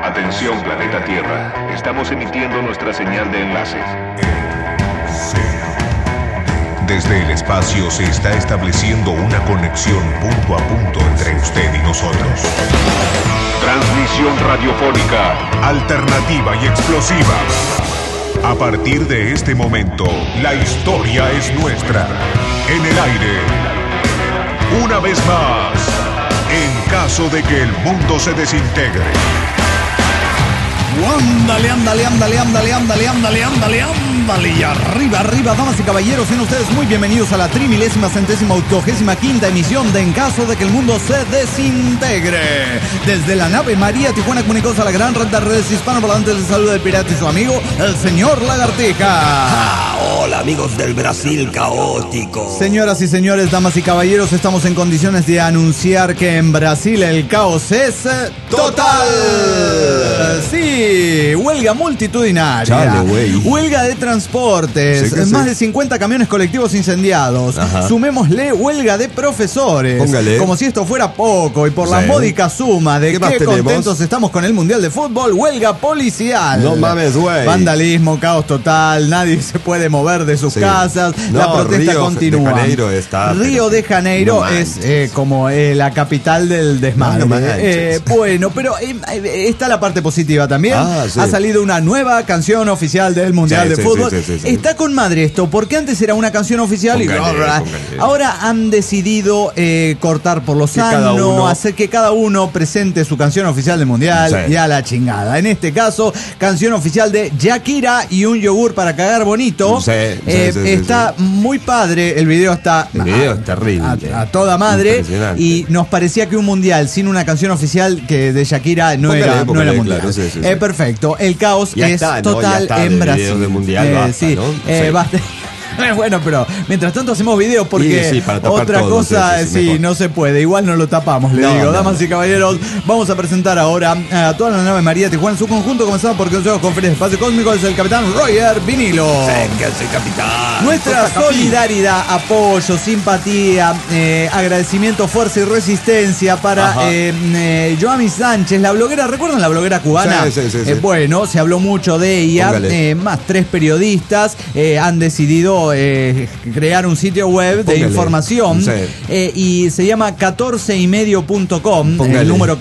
Atención, planeta Tierra. Estamos emitiendo nuestra señal de enlace. Desde el espacio se está estableciendo una conexión punto a punto entre usted y nosotros. Transmisión radiofónica Alternativa y explosiva. A partir de este momento, la historia es nuestra. En el aire. Una vez más, en caso de que el mundo se desintegre. Ándale, ándale, ándale, ándale, ándale, ándale, ándale, ándale. Y arriba, arriba, damas y caballeros, sean ustedes muy bienvenidos a la 30.000.085ª emisión de En caso de que el mundo se desintegre. Desde la nave María Tijuana comunicados a la gran red de redes hispanoparlantes, les saluda el pirata y su amigo, el señor Lagartija. Hola amigos del Brasil caótico. Señoras y señores, damas y caballeros, estamos en condiciones de anunciar que en Brasil el caos es total. Sí, huelga multitudinaria. Chale, huelga de transportes. Sí, más de 50 camiones colectivos incendiados. Ajá. Sumémosle huelga de profesores. Póngale. Como si esto fuera poco. Y por la Sí. módica suma de ¿Qué más qué tenemos? contentos estamos con el Mundial de Fútbol, huelga policial. No mames, güey. Vandalismo, caos total. Nadie se puede mover de sus Sí. casas. No, la protesta Río continúa. de Janeiro está, Río de Janeiro no es manches. como la capital del desmadre. No manches. Bueno, pero está la parte positiva también. Sí. Ha salido una nueva canción oficial del Mundial Sí, de sí, Fútbol. sí. Está con madre esto, porque antes era una canción oficial Póngale. y ahora han decidido cortar por lo sano, hacer que cada uno presente su canción oficial del Mundial. Sí. Y a la chingada. En este caso, canción oficial de Shakira y un yogur para cagar bonito. Sí, está muy padre, el video está El video es terrible. a toda madre. Impresionante. Y nos parecía que un mundial sin una canción oficial que de Shakira no era Póngale, mundial. claro, sí. Perfecto, el caos Ya es está, ¿no? total Ya está, en de Brasil. videos de mundial basta, sí, ¿no? Sí. basta. Bueno, pero mientras tanto hacemos videos porque Sí, para tapar otra todo, cosa sí, mejor. no se puede. Igual no lo tapamos, le No, digo. no, Damas no. y caballeros, vamos a presentar ahora a toda la nave María Tijuana en su conjunto. Comenzamos por Consejo Conferencia de Espacio Cósmico. Es el capitán Roger Vinilo. Que soy capitán. Nuestra solidaridad, apoyo, simpatía, agradecimiento, fuerza y resistencia para Joami Sánchez, la bloguera. ¿Recuerdan la bloguera cubana? Sí. Bueno, se habló mucho de ella. Póngale. Más 3 periodistas han decidido crear un sitio web de Póngale. información Sí. y se llama 14ymedio.com. Póngale. El número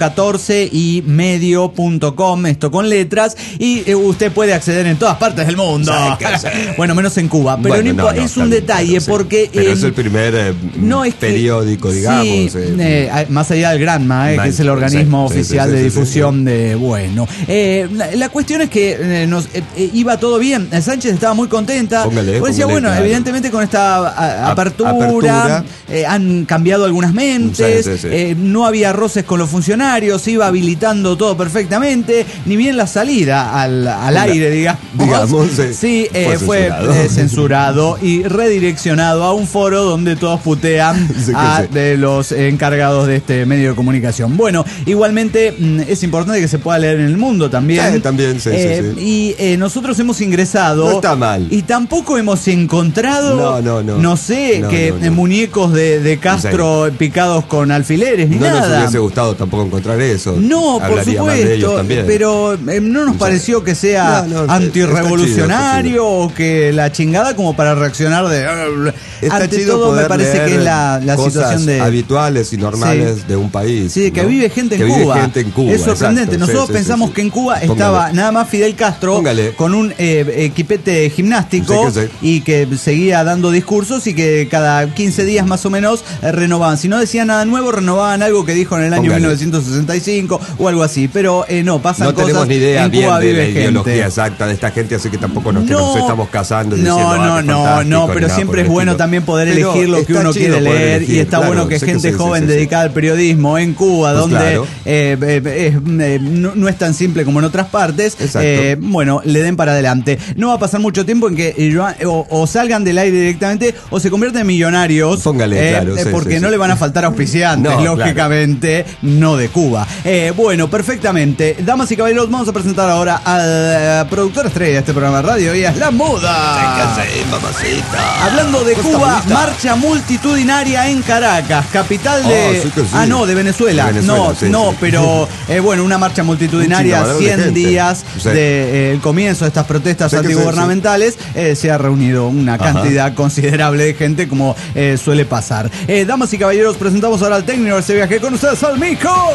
14ymedio.com, esto con letras, y usted puede acceder en todas partes del mundo. Sí. Bueno, menos en Cuba, pero Bueno, no importa, es un detalle porque Pero es el primer periódico, digamos. Sí, más allá del Granma, que es el organismo oficial de difusión de. Bueno, la cuestión es que iba todo bien. Sánchez estaba muy contenta. Póngale, Decía, bueno, claro. evidentemente con esta apertura han cambiado algunas mentes. Sí. No había roces con los funcionarios, iba habilitando todo perfectamente, ni bien la salida al aire, digamos. Sí, fue censurado y redireccionado a un foro donde todos putean de los encargados de este medio de comunicación. Bueno, igualmente es importante que se pueda leer en el mundo también. Sí, también, sí. Y nosotros hemos ingresado. No está mal. Y tampoco hemos encontrado, muñecos de Castro picados con alfileres ni nada. No nos hubiese gustado tampoco encontrar eso. No, por Hablaría mal de ellos supuesto, también. pero no nos pareció que sea antirrevolucionario o que la chingada como para reaccionar de... Está ante chido todo me poder parece que es la cosas situación de... habituales y normales de un país. Sí, que ¿no? vive gente en que Cuba. Vive gente en Cuba. Es sorprendente. Exacto. Nosotros pensamos que en Cuba estaba nada más Fidel Castro con un equipete gimnástico y que seguía dando discursos y que cada 15 días más o menos renovaban. Si no decía nada nuevo, renovaban algo que dijo en el año 1965 o algo así. Pero no, pasan cosas. No tenemos ni idea en bien Cuba de la vive ideología gente. exacta de esta gente, así que tampoco nos estamos casando y diciendo, No, pero siempre es bueno también poder elegir lo que uno quiere leer y está bueno que gente joven dedicada al periodismo en Cuba, donde no es tan simple como en otras partes, bueno, le den para adelante. No va a pasar mucho tiempo en que salgan del aire directamente o se convierten en millonarios. Póngale, claro. Porque no le van a faltar auspiciantes, lógicamente, no de Cuba. Bueno, perfectamente. Damas y caballeros, vamos a presentar ahora al productor estrella de este programa de radio. Ella es La Muda. Mamacita. Hablando de Cuba, marcha multitudinaria en Caracas, capital de... de Venezuela. Pero bueno, una marcha multitudinaria, 100 días del comienzo de estas protestas antigubernamentales. Se ha reunido una cantidad considerable de gente, como suele pasar. Damas y caballeros, presentamos ahora al técnico de este viaje. Con ustedes, al Mico.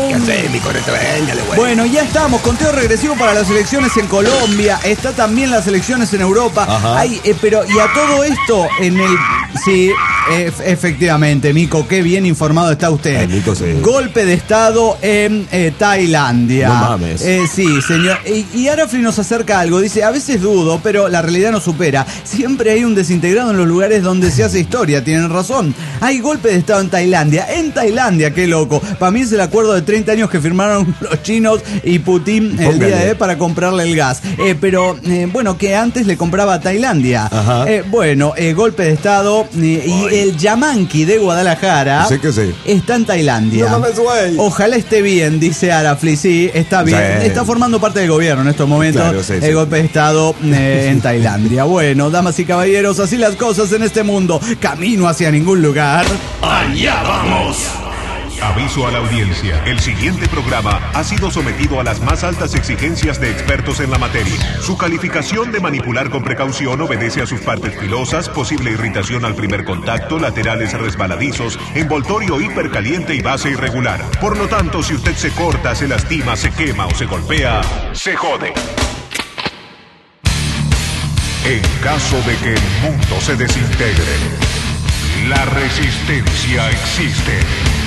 Bueno, ya estamos. Conteo regresivo para las elecciones en Colombia. Está también las elecciones en Europa. Pero y a todo esto en el... Sí, efectivamente, Mico, qué bien informado está usted. Mico, sí. Golpe de Estado en Tailandia. No mames. Sí, señor. Y Arafli nos acerca algo. Dice, a veces dudo, pero la realidad nos supera. Siempre hay un desintegrado en los lugares donde se hace historia. Tienen razón. Hay golpe de Estado en Tailandia. En Tailandia, qué loco. Para mí es el acuerdo de 30 años que firmaron los chinos y Putin el día de hoy para comprarle el gas. Bueno, que antes le compraba a Tailandia. Golpe de Estado. Y el Yamanqui de Guadalajara está en Tailandia. No mames, güey. Ojalá esté bien, dice Arafli. Sí, está bien. Sí. Está formando parte del gobierno en estos momentos. Claro, el golpe de Estado en Tailandia. Bueno, damas y caballeros, así las cosas en este mundo. Camino hacia ningún lugar. ¡Allá vamos! Aviso a la audiencia. El siguiente programa ha sido sometido a las más altas exigencias de expertos en la materia. Su calificación de manipular con precaución obedece a sus partes filosas, posible irritación al primer contacto, laterales resbaladizos, envoltorio hipercaliente y base irregular. Por lo tanto, si usted se corta, se lastima, se quema o se golpea, se jode. En caso de que el mundo se desintegre, la resistencia existe.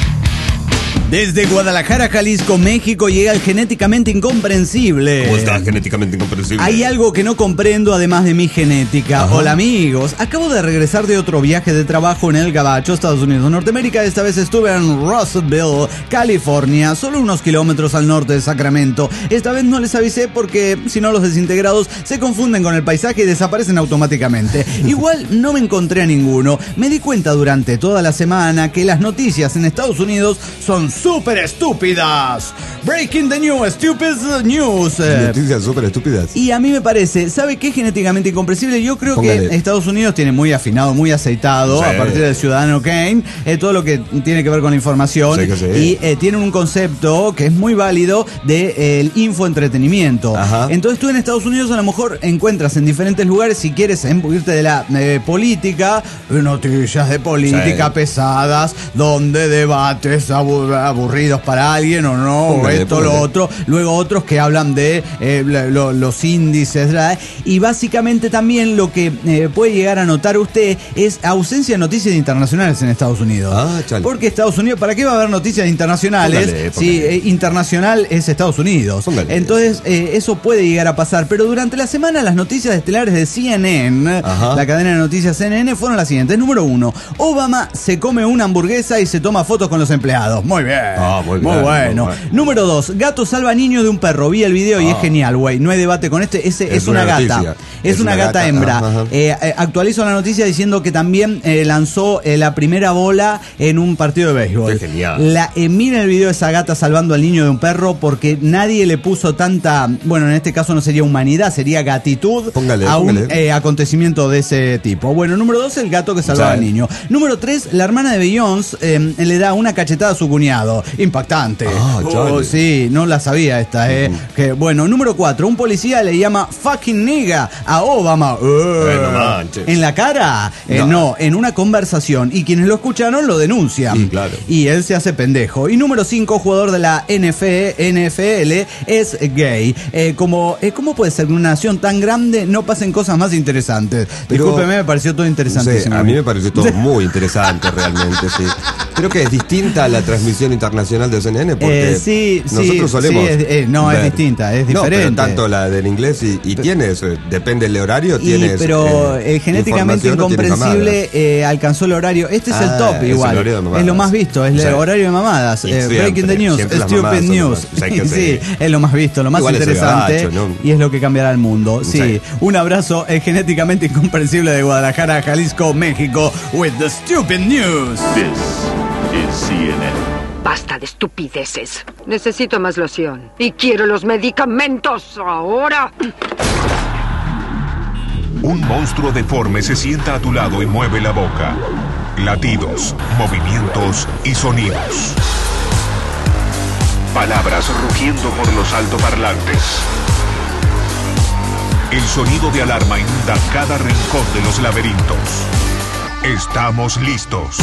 Desde Guadalajara, Jalisco, México, llega el genéticamente incomprensible. ¿Cómo está genéticamente incomprensible? Hay algo que no comprendo además de mi genética. Hola amigos, acabo de regresar de otro viaje de trabajo en el Gabacho, Estados Unidos de Norteamérica. Esta vez estuve en Russellville, California, solo unos kilómetros al norte de Sacramento. Esta vez no les avisé porque si no los desintegrados se confunden con el paisaje y desaparecen automáticamente. Igual no me encontré a ninguno. Me di cuenta durante toda la semana que las noticias en Estados Unidos son súper estúpidas. Breaking the news, stupid news. Noticias súper estúpidas. Y a mí me parece, ¿sabe qué es genéticamente incomprensible? Yo creo que Estados Unidos tiene muy afinado, muy aceitado, a partir del Ciudadano Kane, todo lo que tiene que ver con la información. Y tienen un concepto que es muy válido de infoentretenimiento. Entonces tú en Estados Unidos a lo mejor encuentras en diferentes lugares, si quieres irte de la política, noticias de política pesadas, donde debates aburridos para alguien o no, lo otro. Luego otros que hablan de los índices, ¿verdad? Y básicamente también lo que puede llegar a notar usted es ausencia de noticias internacionales en Estados Unidos. Porque Estados Unidos, ¿para qué va a haber noticias internacionales si internacional es Estados Unidos? Entonces eso puede llegar a pasar, pero durante la semana las noticias estelares de CNN, la cadena de noticias CNN, fueron las siguientes. Número 1, Obama se come una hamburguesa y se toma fotos con los empleados. Muy bien. Muy bueno. Número 2, gato salva niño de un perro. Vi el video y es genial, güey. No hay debate con este. Es una gata. Es una gata hembra. Actualizo la noticia diciendo que también lanzó la primera bola en un partido de béisbol. Qué genial. Miren el video de esa gata salvando al niño de un perro porque nadie le puso tanta, bueno, en este caso no sería humanidad, sería gatitud a un acontecimiento de ese tipo. Bueno, número 2, el gato que salvaba al niño. Número 3, la hermana de Beyoncé le da una cachetada a su cuñado. Impactante. Sí, no la sabía esta, que, bueno, número 4, un policía le llama fucking nigga a Obama. ¿En la cara? No, en una conversación. Y quienes lo escucharon lo denuncian. Y él se hace pendejo. Y número 5, jugador de la NFL es gay. ¿Cómo puede ser que en una nación tan grande no pasen cosas más interesantes? Discúlpeme, me pareció todo interesantísimo. A mí me pareció todo muy interesante realmente, sí. Creo que es distinta a la transmisión internacional de CNN porque nosotros solemos no, es distinta, es diferente. No, pero tanto la del inglés y tienes, depende del horario, tienes pero genéticamente incomprensible alcanzó el horario. Este es el top igual. Es lo más visto, es el horario de mamadas. Breaking the news, stupid news. Sí, es lo más visto, lo más igual interesante gabacho, ¿no? Y es lo que cambiará el mundo. Sí, un abrazo genéticamente incomprensible de Guadalajara, Jalisco, México, with the stupid news. CNN. Basta de estupideces. Necesito más loción. Y quiero los medicamentos ahora. Un monstruo deforme se sienta a tu lado y mueve la boca. Latidos, movimientos y sonidos. Palabras rugiendo por los altoparlantes. El sonido de alarma inunda cada rincón de los laberintos. Estamos listos.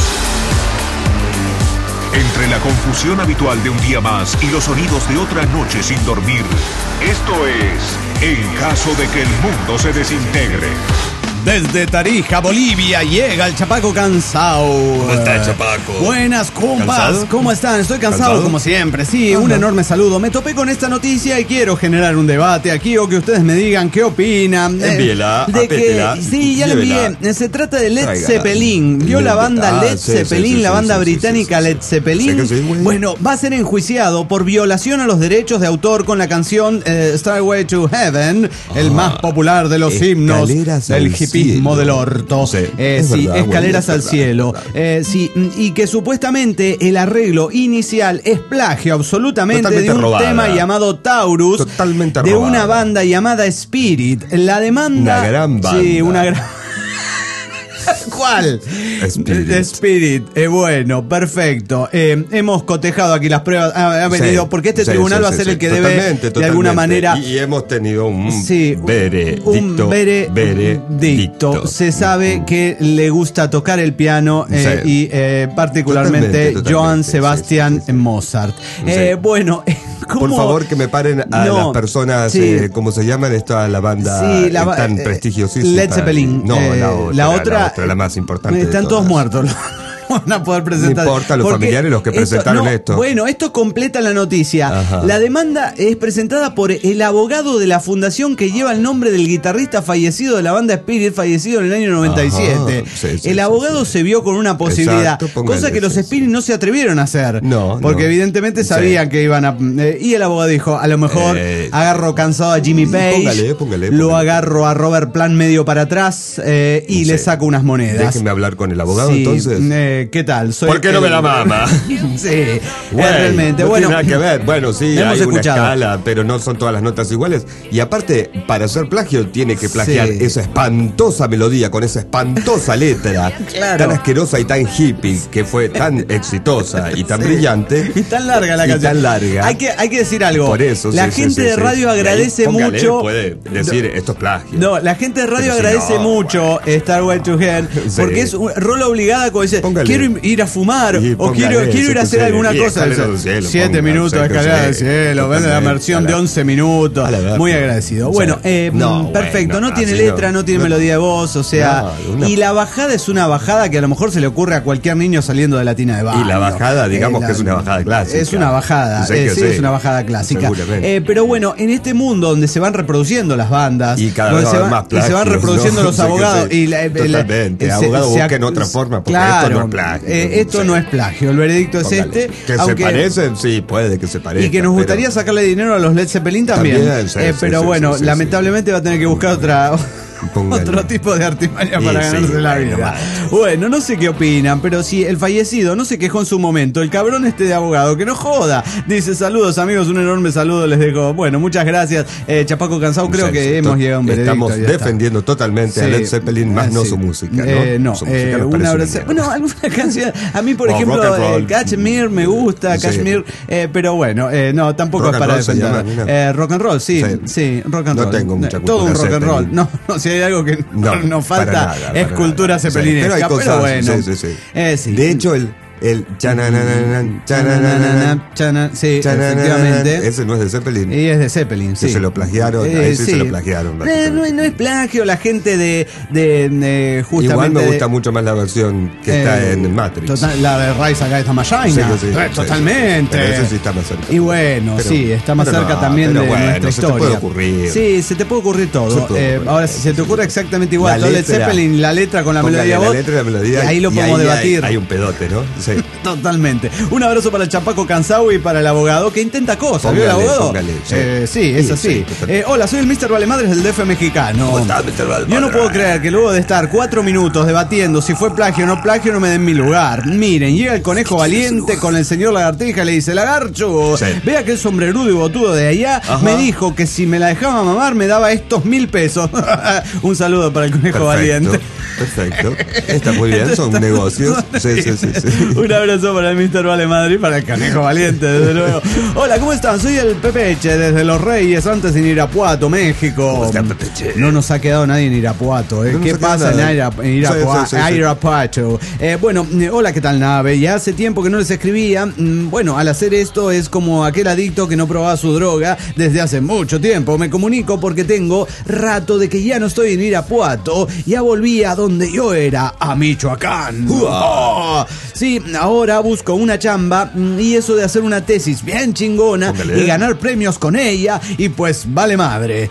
Entre la confusión habitual de un día más y los sonidos de otra noche sin dormir, esto es En caso de que el mundo se desintegre. Desde Tarija, Bolivia, llega el Chapaco Cansao. ¿Cómo está, Chapaco? Buenas, compas. ¿Cansado? ¿Cómo están? Estoy cansado como siempre. Sí, un enorme saludo. Me topé con esta noticia y quiero generar un debate aquí o que ustedes me digan qué opinan. Envíela, apétela. Sí, ya la envié. Se trata de Led Zeppelin. ¿Vio la banda Led Zeppelin, la banda británica Led Zeppelin? Bueno, va a ser enjuiciado por violación a los derechos de autor con la canción Starway to Heaven, el más popular de los himnos del hipismo del orto. Sí, Escaleras al cielo. Y que supuestamente el arreglo inicial es plagio absolutamente totalmente de un robada. Tema llamado Taurus, totalmente de robada. Una banda llamada Spirit. La demanda... Una gran banda. Sí, una gran... ¿Cuál? Spirit. Bueno, perfecto. Hemos cotejado aquí las pruebas. Ha venido, porque este tribunal va a ser el que debe, de alguna manera. Y hemos tenido un veredicto. Se sabe que le gusta tocar el piano y particularmente Johann Sebastian Mozart. Bueno. Por favor, que me paren a las personas, ¿cómo se llaman? Esta la banda tan prestigiosísima. Led Zeppelin. No, la otra, la más importante. Están todos muertos. Van a poder presentar. No importa, los familiares los que presentaron esto. Bueno, esto completa la noticia. Ajá. La demanda es presentada por el abogado de la fundación que lleva el nombre del guitarrista fallecido de la banda Spirit, fallecido en el año 97. El abogado se vio con una posibilidad, cosa que los Spirit no se atrevieron a hacer. Porque evidentemente sabían que iban a... y el abogado dijo, a lo mejor agarro cansado a Jimmy Page, lo agarro a Robert Plant medio para atrás y le saco unas monedas. Déjenme hablar con el abogado entonces. ¿Qué tal? ¿Por qué no me la mama? Sí, realmente. No bueno, tiene nada que ver. Bueno, sí, hay una escala, pero no son todas las notas iguales. Y aparte, para hacer plagio, tiene que plagiar esa espantosa melodía con esa espantosa letra, tan asquerosa y tan hippie, que fue tan exitosa y tan brillante. Y tan larga la canción. Tan larga. Hay que decir algo. Por eso, la gente de radio agradece mucho. Puede decir, esto es plagio. No, la gente de radio agradece mucho Starway to Heaven, porque es un rol obligada, como dice, quiero ir a fumar o quiero ir a hacer alguna cosa. 7 minutos de escalera del cielo, ven la versión de 11 minutos. Muy agradecido. Bueno, perfecto. No tiene letra, no tiene melodía de voz, o sea. Y la bajada es una bajada que a lo mejor se le ocurre a cualquier niño saliendo de la tina de baño. Y la bajada, digamos que es una bajada clásica. Es una bajada, es una bajada clásica. Pero bueno, en este mundo donde se van reproduciendo las bandas y cada vez más plagios, se van reproduciendo los abogados y totalmente. Abogados busquen otra forma, porque esto no es plagio. Esto no es plagio, el veredicto es este. Que se parecen, sí, puede que se parezcan. Y que nos gustaría sacarle dinero a los Led Zeppelin también. Pero bueno, lamentablemente va a tener que buscar otro tipo de artimaña para ganarse la vida. Bueno, no sé qué opinan, pero si el fallecido no se quejó en su momento, el cabrón de abogado, que no joda. Dice, saludos amigos, un enorme saludo les dejo. Bueno, muchas gracias. Chapaco Cansado, creo que hemos llegado a un veredicto. Estamos defendiendo totalmente a Led Zeppelin, más no su música, ¿no? Una bueno, alguna canción. A mí, por ejemplo, Kashmir me gusta, Kashmir, pero bueno, no, tampoco es para defender. Rock and roll, sí, rock and roll. No tengo mucha cultura. Todo un rock and roll. No, si hay algo que nos falta es cultura zeppelinesca, pero bueno. De hecho, El chanananan, sí, efectivamente. Ese no es de Zeppelin. Y es de Zeppelin, sí. Se lo plagiaron, a ese sí. se lo plagiaron. No es plagio, la gente de justamente. Igual me gusta mucho más la versión que está en Matrix. La de Rise Against the Machine. Sí, totalmente. Pero ese sí está más cerca. Y bueno, pero, sí, está más cerca también de nuestra historia. Se te puede ocurrir. Sí, se te puede ocurrir todo. Ahora, si se te ocurre exactamente igual, todo el Zeppelin, la letra con la melodía voz, y ahí lo podemos debatir. Hay un pedote, ¿no? Sí. Totalmente. Un abrazo para el Chapaco Cansaui y para el abogado que intenta cosas. ¿Vio el abogado? Sí, es así. Hola, soy el Mr. Valemadres del DF mexicano. ¿Cómo estás, Mr. Valemadres? Yo no puedo creer que luego de estar 4 minutos debatiendo si fue plagio o no plagio, no me den mi lugar. Miren, llega el conejo valiente con el señor Lagartija y le dice: Lagarcho, ve aquel sombrerudo y botudo de allá. Ajá. Me dijo que si me la dejaba mamar me daba estos 1.000 pesos. Un saludo para el conejo valiente. Perfecto. Está muy bien, son negocios. Sí. Un abrazo para el Mr. Vale Madrid, para el conejo valiente, desde luego. Hola, ¿cómo están? Soy el Pepeche, desde Los Reyes, antes en Irapuato, México. ¿Cómo está, Pepeche? No nos ha quedado nadie en Irapuato. ¿Qué pasa en Irapuato? Bueno, hola, ¿qué tal, nave? Ya hace tiempo que no les escribía. Bueno, al hacer esto es como aquel adicto que no probaba su droga desde hace mucho tiempo. Me comunico porque tengo rato de que ya no estoy en Irapuato. Ya volví a donde yo era, a Michoacán. Sí, ahora busco una chamba y eso de hacer una tesis bien chingona y ganar premios con ella y pues vale madre.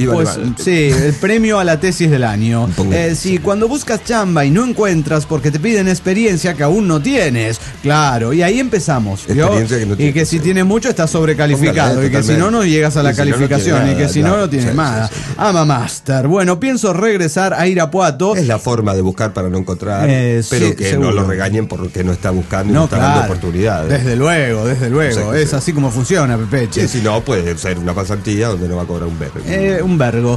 Sí, el premio a la tesis del año. Si cuando buscas chamba y no encuentras porque te piden experiencia que aún no tienes, claro, y ahí empezamos. Y que si tienes mucho estás sobrecalificado y que si no llegas a la calificación y que si no tienes nada. Ama Master. Bueno, pienso regresar a Irapuato. Es la forma de buscar para no encontrar, pero que seguro. No lo regañen porque no está buscando y no está dando oportunidades. Desde luego. Es así como funciona, Pepeche. Si no, puede ser una pasantía donde no va a cobrar un vergo. Un vergo.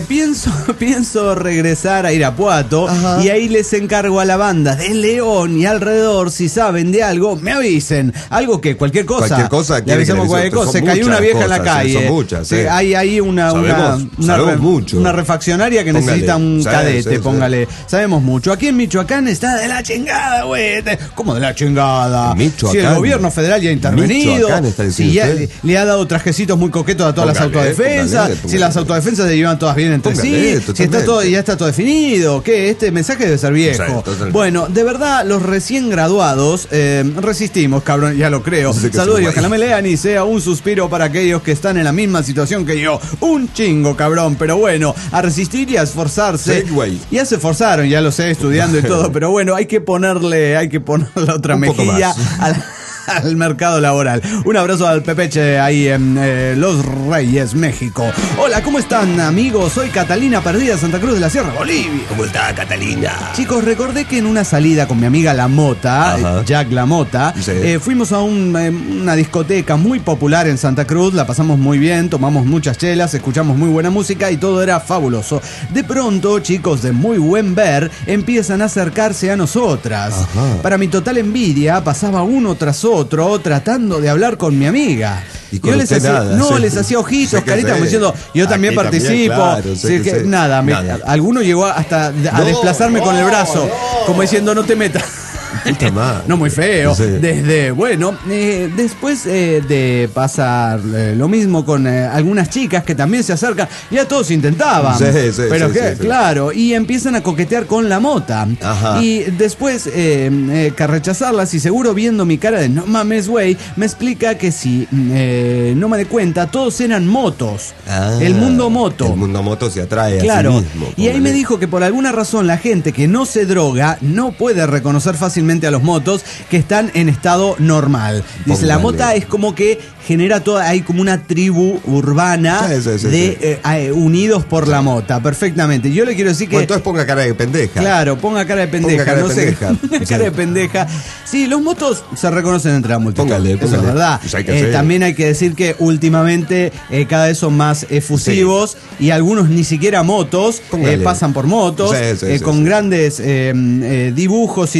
Pienso regresar a Irapuato. Ajá. Y ahí les encargo a la banda de León y alrededor, si saben de algo, me avisen. Algo que cualquier cosa. Le avisamos cualquier cosa. Se cayó una vieja en la calle. Son muchas. Hay ahí una refaccionaria que necesita un cadete, póngale. Sabemos mucho. Aquí en Michoacán está de la chingada, güey. ¿Cómo de la chingada? Si el gobierno federal ya ha intervenido, si ya le ha dado trajecitos muy coquetos a todas las autodefensas, si las autodefensas se llevan todas bien entre sí, si está todo, ya está todo definido, que este mensaje debe ser viejo. Bueno, de verdad, los recién graduados resistimos, cabrón, ya lo creo. Saludos y ojalá me lean y sea un suspiro para aquellos que están en la misma situación que yo. Un chingo, cabrón, pero bueno, a resistir y a esforzarse. Ya se esforzaron, ya lo sé, estudiando y todo, pero bueno, hay que ponerle otra mejilla al mercado laboral. Un abrazo al Pepeche ahí en Los Reyes, México. Hola, ¿cómo están, amigos? Soy Catalina Perdida, Santa Cruz de la Sierra, Bolivia. ¿Cómo está, Catalina? Chicos, recordé que en una salida con mi amiga La Mota, Jack La Mota, fuimos a una discoteca muy popular en Santa Cruz, la pasamos muy bien, tomamos muchas chelas, escuchamos muy buena música y todo era fabuloso. De pronto, chicos de muy buen ver empiezan a acercarse a nosotras. Para mi total envidia, pasaba uno tras otro tratando de hablar con mi amiga. Y yo les hacía, les hacía ojitos, caritas, como diciendo, yo también participo. Nada. Alguno llegó hasta a desplazarme con el brazo, como diciendo, no te metas. No, muy feo. Después de pasar lo mismo con algunas chicas que también se acercan, ya todos intentaban. Claro, y empiezan a coquetear con La Mota. Y después que rechazarlas y seguro viendo mi cara de no mames, güey, me explica que si no me di cuenta, todos eran motos. El mundo moto. El mundo moto se atrae a sí mismo. Y ahí me dijo que por alguna razón la gente que no se droga no puede reconocer fácilmente a los motos que están en estado normal. Dice, la mota es como que genera hay como una tribu urbana unidos por la mota, perfectamente. Yo le quiero decir que... Bueno, entonces ponga cara de pendeja. Claro, ponga cara de pendeja. Cara de pendeja. Sí, los motos se reconocen entre la multitud. Póngale. Eso es verdad. También hay que decir que últimamente cada vez son más efusivos y algunos ni siquiera motos pasan por motos con grandes dibujos y todo tipo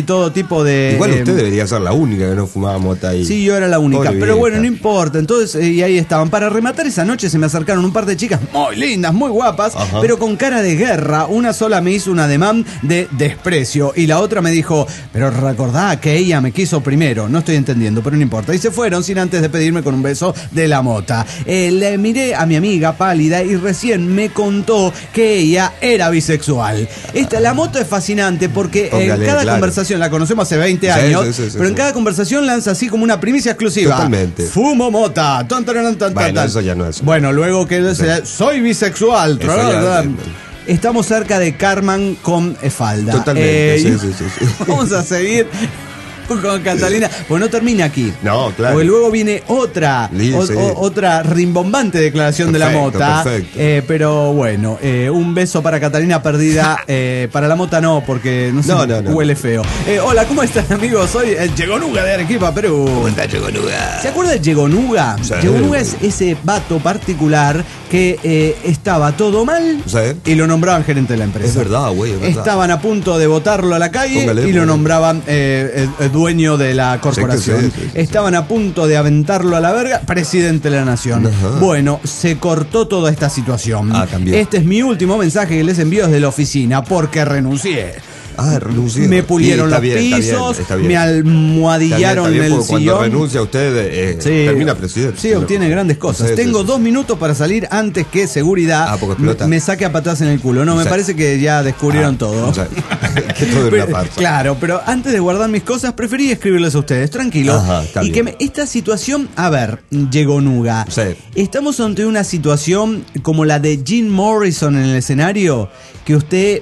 tipo de... Igual usted debería ser la única que no fumaba mota ahí. Sí, yo era la única, pero bueno, no importa. Entonces, y ahí estaban. Para rematar esa noche se me acercaron un par de chicas muy lindas, muy guapas, pero con cara de guerra. Una sola me hizo un ademán de desprecio y la otra me dijo, pero recordá que ella me quiso primero. No estoy entendiendo, pero no importa. Y se fueron sin antes de pedirme con un beso de la mota. Le miré a mi amiga pálida y recién me contó que ella era bisexual. La mota es fascinante porque en cada conversación, la conocemos hace 20 años, pero en cada conversación lanza así como una primicia exclusiva. Totalmente. Fumo mota. Bueno, eso ya no es. Bueno, luego que soy bisexual. Estamos cerca de Carmen con falda. Totalmente, sí. Vamos a seguir con Catalina, pues no termina aquí. No, claro. Porque luego viene otra rimbombante declaración de la mota. Pero bueno, un beso para Catalina perdida. Para la mota no, porque no huele feo. Hola, ¿cómo están, amigos? Soy el Yegonuga de Arequipa, Perú. ¿Cómo está Yegonuga? ¿Se acuerda de Yegonuga? Sí. Yegonuga es ese vato particular que estaba todo mal y lo nombraban gerente de la empresa. Es verdad, güey. Estaban a punto de botarlo a la calle y lo nombraban dueño de la corporación. Sí. Estaban a punto de aventarlo a la verga, presidente de la nación. Bueno, se cortó toda esta situación. Cambió. Este es mi último mensaje que les envío desde la oficina, porque renuncié. Renuncié. Me pulieron los pisos, está bien. Me almohadillaron el sillón. Cuando renuncia usted, termina presidente. Sí, obtiene grandes cosas. Tengo 2 minutos para salir antes que seguridad me saque a patadas en el culo. No, me parece que ya descubrieron todo. Que todo era una farsa. Claro, pero antes de guardar mis cosas, preferí escribirles a ustedes, tranquilo. Y que esta situación, a ver, Yegonuga. Estamos ante una situación como la de Jim Morrison en el escenario, que usted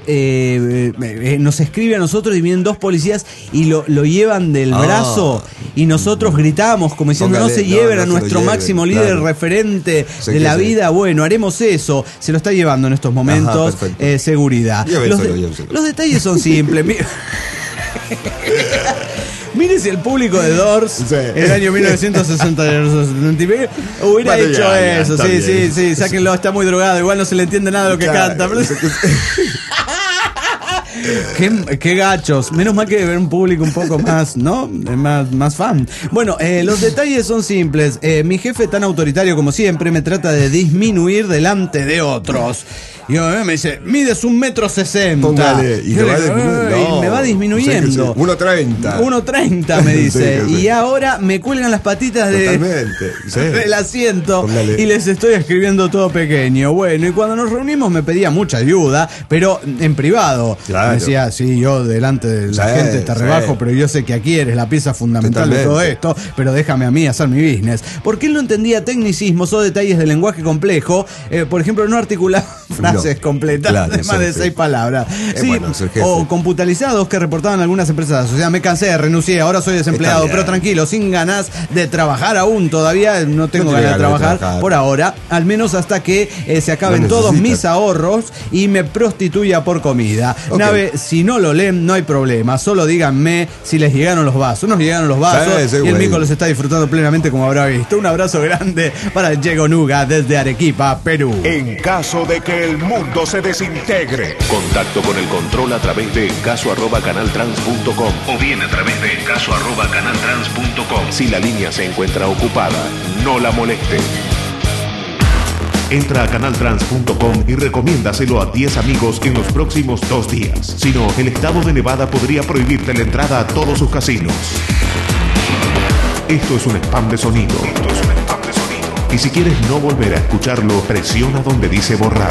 nos escribe a nosotros y vienen 2 policías y lo llevan del brazo y nosotros gritamos como diciendo no se lleven a nuestro máximo líder referente de la vida. Bueno, haremos eso. Se lo está llevando en estos momentos seguridad. Los detalles son simples. Mire si el público de Doors en el año 1969 hubiera hecho eso. Sí, sáquenlo, está muy drogado. Igual no se le entiende nada de lo que canta. Qué gachos. Menos mal que ver un público un poco más, ¿no? Más fan. Bueno, los detalles son simples. Mi jefe, tan autoritario como siempre, me trata de disminuir delante de otros. Y me dice, mides 1,60 m. Póngale. Y me va disminuyendo. 1,30. Me dice. Y ahora me cuelgan las patitas del asiento. Póngale. Y les estoy escribiendo todo pequeño. Bueno, y cuando nos reunimos me pedía mucha ayuda, pero en privado. Me decía, yo delante de la gente te rebajo, pero yo sé que aquí eres la pieza fundamental de todo esto, pero déjame a mí hacer mi business. Porque él no entendía tecnicismos o detalles de lenguaje complejo. Por ejemplo, no articulaba frases completas de más de 6 palabras. O computarizados que reportaban algunas empresas. O sea, me cansé, renuncié, ahora soy desempleado, pero tranquilo, sin ganas de trabajar aún. Todavía no tengo ganas de trabajar por ahora, al menos hasta que se acaben todos mis ahorros y me prostituya por comida. Si no lo leen, no hay problema. Solo díganme si les llegaron los vasos. Nos llegaron los vasos y el mico los está disfrutando plenamente, como habrá visto. Un abrazo grande para el Yegonuga desde Arequipa, Perú. En caso de que el mundo se desintegre. Contacto con el control a través de encaso@canaltrans.com o bien a través de encaso@canaltrans.com. Si la línea se encuentra ocupada, no la moleste. Entra a canaltrans.com y recomiéndaselo a 10 amigos en los próximos 2 días. Si no, el estado de Nevada podría prohibirte la entrada a todos sus casinos. Esto es un spam de sonido. Y si quieres no volver a escucharlo, presiona donde dice borrar.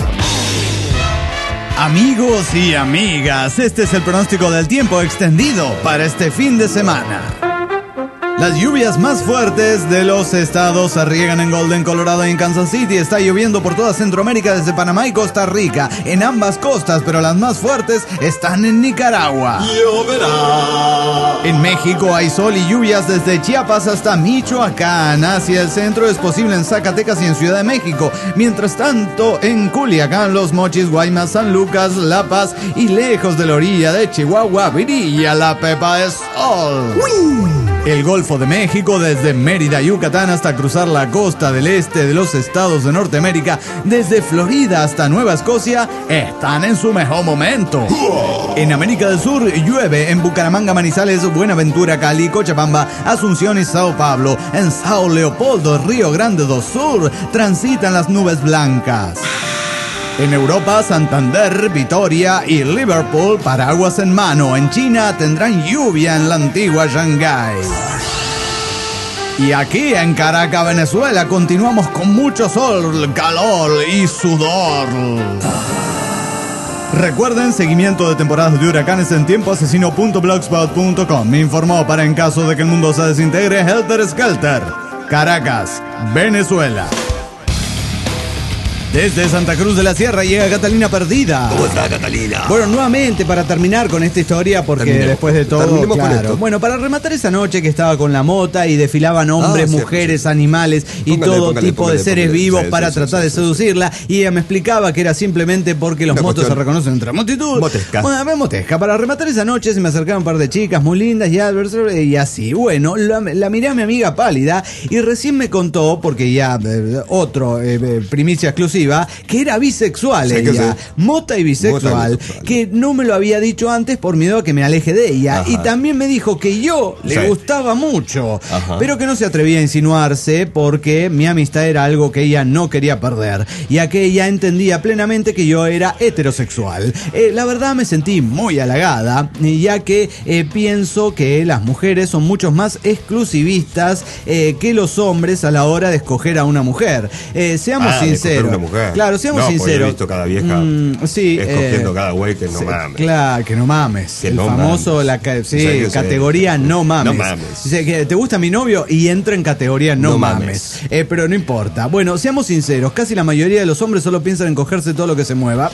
Amigos y amigas, este es el pronóstico del tiempo extendido para este fin de semana. Las lluvias más fuertes de los estados se riegan en Golden, Colorado y en Kansas City. Está lloviendo por toda Centroamérica desde Panamá y Costa Rica, en ambas costas, pero las más fuertes están en Nicaragua. Lloverá. En México hay sol y lluvias desde Chiapas hasta Michoacán. Hacia el centro es posible en Zacatecas y en Ciudad de México. Mientras tanto, en Culiacán, Los Mochis, Guaymas, San Lucas, La Paz y lejos de la orilla de Chihuahua brilla la pepa de sol. ¡Uy! El Golfo de México, desde Mérida, Yucatán, hasta cruzar la costa del este de los estados de Norteamérica, desde Florida hasta Nueva Escocia, están en su mejor momento. En América del Sur llueve en Bucaramanga, Manizales, Buenaventura, Cali, Cochabamba, Asunción y Sao Paulo. En Sao Leopoldo, Río Grande do Sur, transitan las nubes blancas. En Europa, Santander, Vitoria y Liverpool, paraguas en mano. En China tendrán lluvia en la antigua Shanghái. Y aquí en Caracas, Venezuela, continuamos con mucho sol, calor y sudor. Recuerden, seguimiento de temporadas de huracanes en tiempoasesino.blogspot.com. Me informó para en caso de que el mundo se desintegre, Helter Skelter. Caracas, Venezuela. Desde Santa Cruz de la Sierra llega Catalina Perdida. ¿Cómo está, Catalina? Bueno, nuevamente para terminar con esta historia, porque después de todo, claro. Bueno, para rematar esa noche que estaba con la mota y desfilaban hombres, mujeres, animales y todo tipo de seres vivos para tratar de seducirla, y ella me explicaba que era simplemente porque los motos se reconocen entre multitud. Motesca. Bueno, motesca. Para rematar esa noche se me acercaron un par de chicas muy lindas y así. Bueno, la miré a mi amiga pálida y recién me contó, porque ya primicia exclusiva, que era bisexual ella, mota y bisexual, que no me lo había dicho antes por miedo a que me aleje de ella. Ajá. Y también me dijo que yo le gustaba mucho, pero que no se atrevía a insinuarse porque mi amistad era algo que ella no quería perder, ya que ella entendía plenamente que yo era heterosexual. La verdad me sentí muy halagada, ya que pienso que las mujeres son mucho más exclusivistas que los hombres a la hora de escoger a una mujer. Seamos sinceros. Claro, seamos sinceros. Yo he visto cada vieja escogiendo cada güey que no mames. Claro, que no mames. Que el no famoso, mames. Categoría no mames. No mames. Dice que te gusta mi novio y entra en categoría no mames. Pero no importa. Bueno, seamos sinceros, casi la mayoría de los hombres solo piensan en cogerse todo lo que se mueva.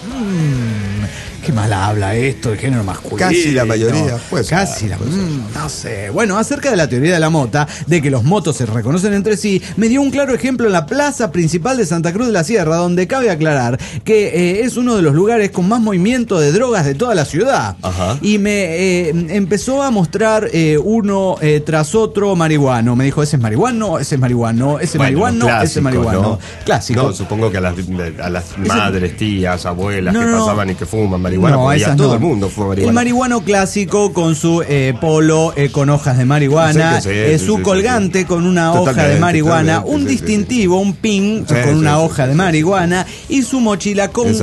Qué mal habla esto, el género masculino. Casi la mayoría. Pues, casi la no sé. Bueno, acerca de la teoría de la mota, de que los motos se reconocen entre sí, me dio un claro ejemplo en la plaza principal de Santa Cruz de la Sierra, donde cabe aclarar que es uno de los lugares con más movimiento de drogas de toda la ciudad. Ajá. Y me empezó a mostrar uno tras otro marihuano. Me dijo, ese es marihuano, ese es marihuano, ese es marihuano, clásico, ese es marihuano. ¿No? Clásico. No, supongo que a las madres, tías, abuelas que pasaban y que fuman marihuana, todo el mundo fuma marihuana. El marihuano clásico con su polo con hojas de marihuana, su colgante con una hoja de marihuana, un distintivo, un pin con una hoja de marihuana y su mochila con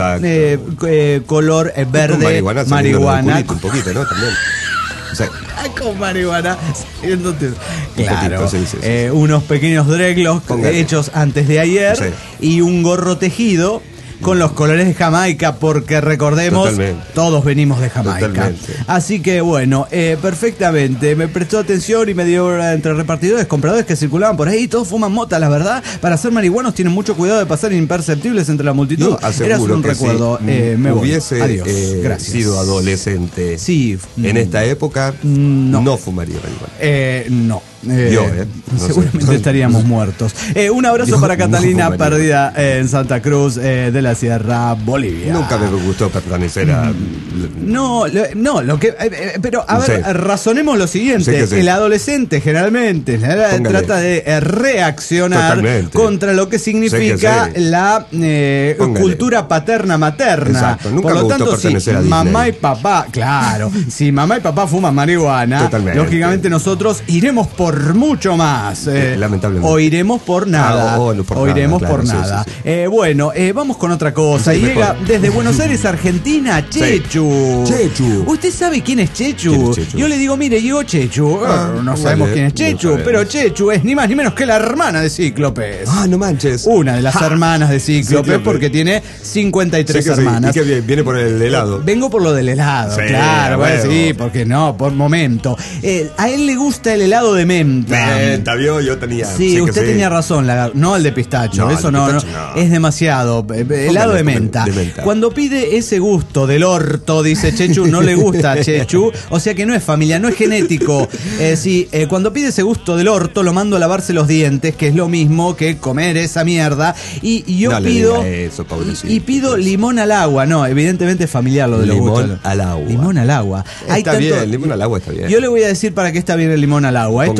color verde marihuana. Un poquito, ¿no? También. Con marihuana. Entonces, claro, unos pequeños dreadlocks hechos antes de ayer y un gorro tejido con los colores de Jamaica, porque recordemos, todos venimos de Jamaica. Totalmente. Así que bueno, perfectamente, me prestó atención y me dio entre repartidores, compradores que circulaban por ahí, todos fuman mota, la verdad. Para ser marihuanos tienen mucho cuidado de pasar imperceptibles entre la multitud. Era un recuerdo. Si me hubiese sido adolescente en esta época, no fumaría marihuana. No. Seguramente estaríamos muertos. Un abrazo para Catalina Perdida en Santa Cruz de la Sierra, Bolivia. Nunca me gustó pertenecer a... pero a ver, razonemos lo siguiente. El adolescente generalmente trata de reaccionar contra lo que significa la cultura paterna-materna. Exacto. Nunca me gustó pertenecer a Disney. Mamá y papá, claro, si mamá y papá fuman marihuana, lógicamente nosotros iremos por mucho más. Lamentablemente. O iremos por nada. Bueno, vamos con otra cosa. Llega desde Buenos Aires, Argentina, Chechu. ¿Usted sabe quién es Chechu? Yo le digo, mire, llegó Chechu. No sabemos quién es Chechu, pero Chechu es ni más ni menos que la hermana de Cíclopes. No manches. Una de las hermanas de Cíclopes, porque tiene 53 hermanas. ¿Y qué viene por el helado? Vengo por lo del helado, claro. Bueno, sí, porque no, por momento. A él le gusta el helado de menta. ¿Vio? Yo tenía. Sí, usted tenía razón, no el de pistacho. Eso no. Es demasiado. Helado de menta. Cuando pide ese gusto del orto, dice Chechu, no le gusta a Chechu. O sea que no es familia, no es genético. Cuando pide ese gusto del orto, lo mando a lavarse los dientes, que es lo mismo que comer esa mierda. Y yo pido. Pido limón al agua. No, evidentemente es familiar lo de los gustos. Limón al agua. Limón al agua. Está bien, limón al agua está bien. Yo le voy a decir para qué está bien el limón al agua. Esto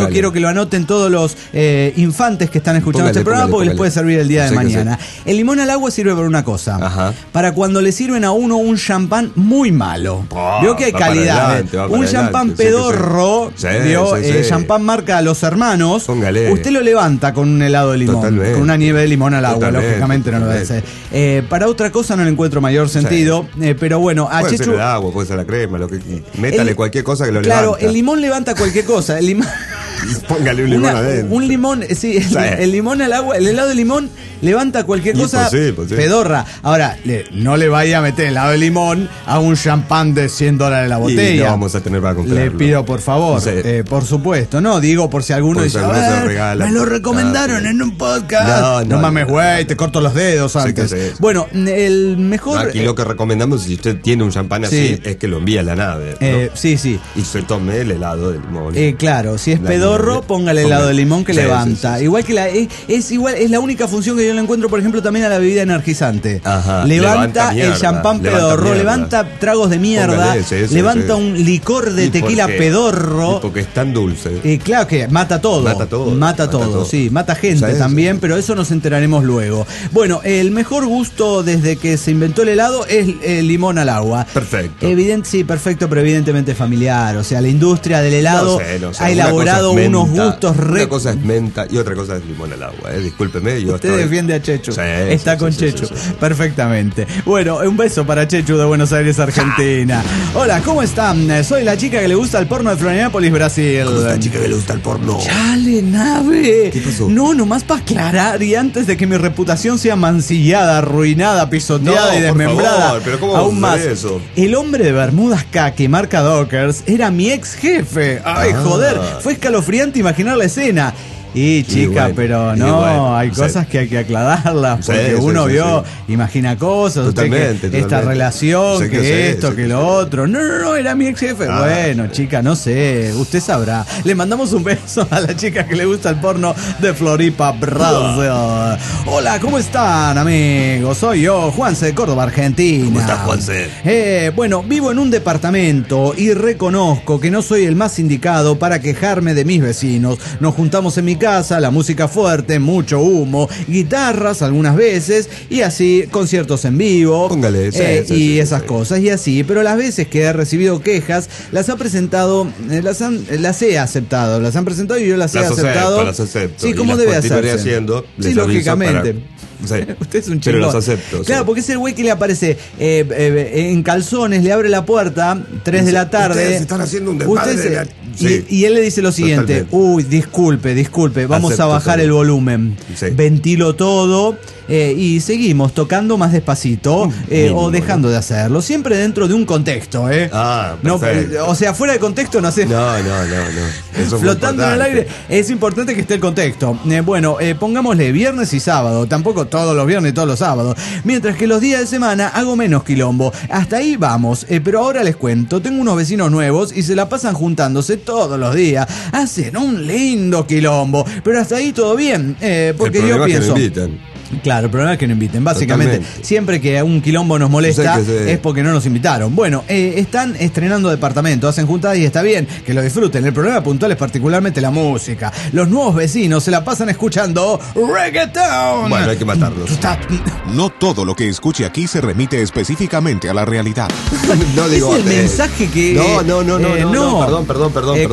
quiero que lo anoten todos los infantes que están escuchando este programa porque les puede servir el día de mañana. El limón al agua sirve para una cosa. Ajá. Para cuando le sirven a uno un champán muy malo. Veo que hay calidad. Un champán pedorro, champán marca Los Hermanos. Póngale. Usted lo levanta con un helado de limón. Totalmente. Con una nieve de limón al agua, lógicamente no lo hace. Para otra cosa no le encuentro mayor sentido. Pero bueno, a puede Chechu. Ser el agua, puede ser la crema, métale cualquier cosa que lo levanta. Claro, el limón levanta cualquier cosa. El limón. Póngale un limón adentro. Un limón, sí, el limón al agua, el helado de limón levanta cualquier cosa pedorra. Ahora, no le vaya a meter helado de limón a un champán de $100 la botella. Y no vamos a tener para comprarlo. Le pido por favor, por supuesto, no, digo por si alguno dice, me lo recomendaron en un podcast. No mames, güey, te corto los dedos antes. Bueno, el mejor... Aquí lo que recomendamos, si usted tiene un champán así, es que lo envíe a la nave, ¿no? Sí. Y se tome el helado de limón. Claro, si es pedorro, póngale helado de limón que levanta. Igual que es la única función que yo le encuentro, por ejemplo, también a la bebida energizante. Ajá, levanta el champán pedorro, levanta tragos de mierda, levanta un licor de tequila pedorro. Porque es tan dulce. Claro que mata todo. Mata todo, sí. Mata gente también, pero eso nos enteraremos luego. Bueno, el mejor gusto desde que se inventó el helado es el limón al agua. Perfecto. Sí, perfecto, pero evidentemente familiar. O sea, la industria del helado ha elaborado unos gustos Una cosa es menta y otra cosa es limón al agua. Discúlpeme. Usted defiende a Chechu. Está con Chechu. Perfectamente. Bueno, un beso para Chechu de Buenos Aires, Argentina. Hola, ¿cómo están? Soy la chica que le gusta el porno de Florianópolis, Brasil. ¿Cómo está la chica que le gusta el porno? Chale, nave. ¿Qué pasó? No, nomás para aclarar y antes de que mi reputación sea mancillada, arruinada, pisoteada y desmembrada. Por favor, pero ¿cómo aún más. Eso? El hombre de Bermudas Khaki, marca Dockers, era mi ex jefe. Ay, joder. Fue escalofriante imaginar la escena. Y chica, pero no, hay cosas que hay que aclararlas, porque uno vio, imagina cosas, totalmente, esta relación, que esto, que lo otro. No, era mi ex jefe. Bueno, chica, no sé, usted sabrá. Le mandamos un beso a la chica que le gusta el porno de Floripa, Brasil. Hola, ¿cómo están, amigos? Soy yo, Juanse de Córdoba, Argentina. ¿Cómo estás, Juanse? Bueno, vivo en un departamento y reconozco que no soy el más indicado para quejarme de mis vecinos. Nos juntamos en mi casa, la música fuerte, mucho humo, guitarras algunas veces y así, conciertos en vivo. Póngale, esas cosas y así, pero las veces que he recibido quejas las ha presentado, las he aceptado, las han presentado y yo las he aceptado. Las acepto. Sí, como debe hacerse. Haciendo, sí, lógicamente. Usted es un chico. Pero los acepto. Claro, porque es el güey que le aparece en calzones, le abre la puerta, 3 de la tarde. Ustedes están haciendo un desmadre. Y él le dice lo siguiente: uy, disculpe, vamos a bajar el volumen. Ventilo todo y seguimos tocando más despacito o dejando de hacerlo. Siempre dentro de un contexto, No, o sea, fuera de contexto no hacemos. No. Eso flotando en el aire. Es importante que esté el contexto. Pongámosle viernes y sábado. Tampoco todos los viernes y todos los sábados. Mientras que los días de semana hago menos quilombo. Hasta ahí vamos. Pero ahora les cuento. Tengo unos vecinos nuevos y se la pasan juntándose todos los días. Hacen un lindo quilombo. Pero hasta ahí todo bien. Porque yo pienso... Claro, el problema es que no inviten. Básicamente, siempre que un quilombo nos molesta es porque no nos invitaron. Bueno, están estrenando departamento, hacen juntadas y está bien, que lo disfruten. El problema puntual es particularmente la música. Los nuevos vecinos se la pasan escuchando reggaeton. Bueno, hay que matarlos. No todo lo que escuche aquí se remite específicamente a la realidad. No digo, es el mensaje que... No, perdón.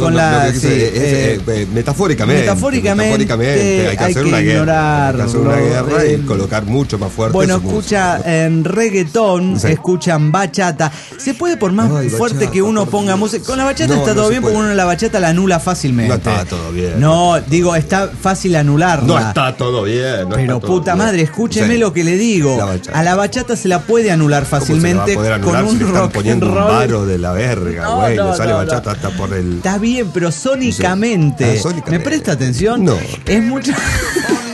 Metafóricamente. Metafóricamente hay que hacer una guerra. Hay que hacer una guerra y colocar mucho más fuerte. Bueno, escucha en reggaetón, escuchan bachata. ¿Se puede por más fuerte que uno ponga música? Con la bachata está todo bien porque uno la bachata la anula fácilmente. No está todo bien. No, digo, está fácil anularla. No está todo bien. Pero puta madre, escúcheme lo que le digo. A la bachata se la puede anular fácilmente con un rock and roll. Un varo de la verga, güey. Le sale bachata hasta por el... Está bien, pero sónicamente. ¿Me presta atención? No. Es mucho...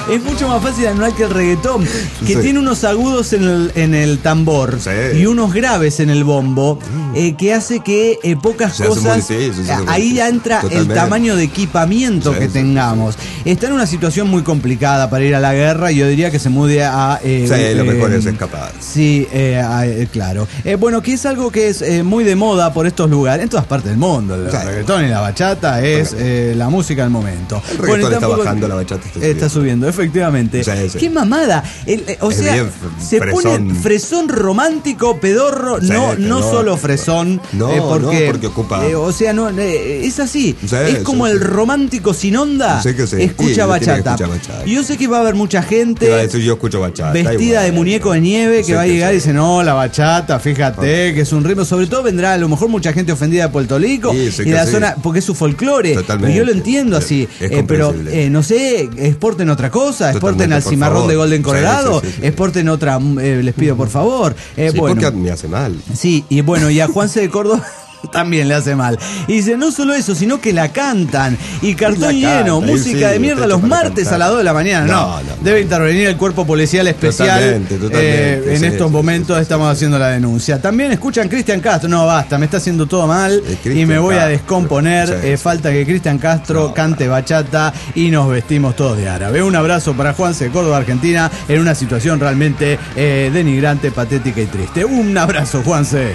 Es mucho más fácil anular que el reggaetón, que tiene unos agudos en el tambor y unos graves en el bombo, que hace que pocas cosas... ahí ya entra el tamaño de equipamiento que tengamos. Está en una situación muy complicada para ir a la guerra y yo diría que se mude a... lo mejor es escapar. Sí, claro. Bueno, que es algo que es muy de moda por estos lugares, en todas partes del mundo. El reggaetón y la bachata es la música del momento. El reggaetón está bajando, la bachata está subiendo, efectivamente. ¡Qué mamada! Se pone fresón romántico, pedorro, no solo fresón, porque ocupa. Es así. Es como el romántico sin onda escucha bachata. Y yo sé que va a haber mucha gente yo escucho bachata, vestida de muñeco de nieve que va a llegar y dice, no, la bachata, fíjate que es un ritmo. Sobre todo vendrá a lo mejor mucha gente ofendida de Puerto Rico y la zona, porque es su folclore. Y yo lo entiendo así. Pero no sé, exporten otra cosa, exporten al cimarrón de Golden Colorado, exporten otra, les pido por favor. Porque me hace mal. Sí, y bueno, y a Juanse de Córdoba también le hace mal. Y dice, no solo eso, sino que la cantan. Y cartón lleno, música de mierda los martes a las 2 de la mañana. No. Debe intervenir el cuerpo policial especial. Totalmente, en estos momentos estamos haciendo la denuncia. También escuchan Cristian Castro. No, basta, me está haciendo todo mal y me voy a descomponer. Falta que Cristian Castro cante bachata y nos vestimos todos de árabe. Un abrazo para Juanse de Córdoba, Argentina, en una situación realmente denigrante, patética y triste. Un abrazo, Juanse.